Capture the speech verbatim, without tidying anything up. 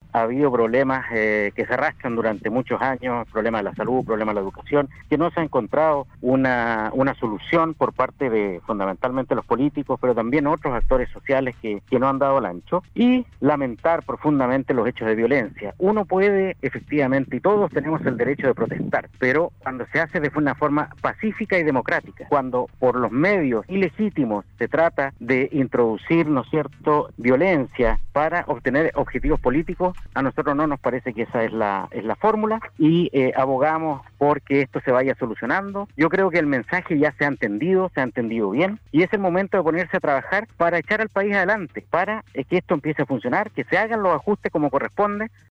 ha habido problemas eh, que se arrastran durante muchos años, problemas de la salud, problemas de la educación, que no se ha encontrado una, una solución por parte de fundamentalmente los políticos, pero también otros actores sociales que, que no han dado el ancho, y lamentar profundamente los hechos de violencia. Uno puede, efectivamente, y todos tenemos el derecho de protestar, pero cuando se hace de una forma pacífica y democrática, cuando por los medios ilegítimos se trata de introducir, ¿no es cierto?, violencia para obtener objetivos políticos, a nosotros no nos parece que esa es la, es la fórmula, y eh, abogamos porque esto se vaya solucionando. Yo creo que el mensaje ya se ha entendido, se ha entendido bien, y es el momento de ponerse a trabajar para echar al país adelante, para eh, que esto empiece a funcionar, que se hagan los ajustes como corresponde.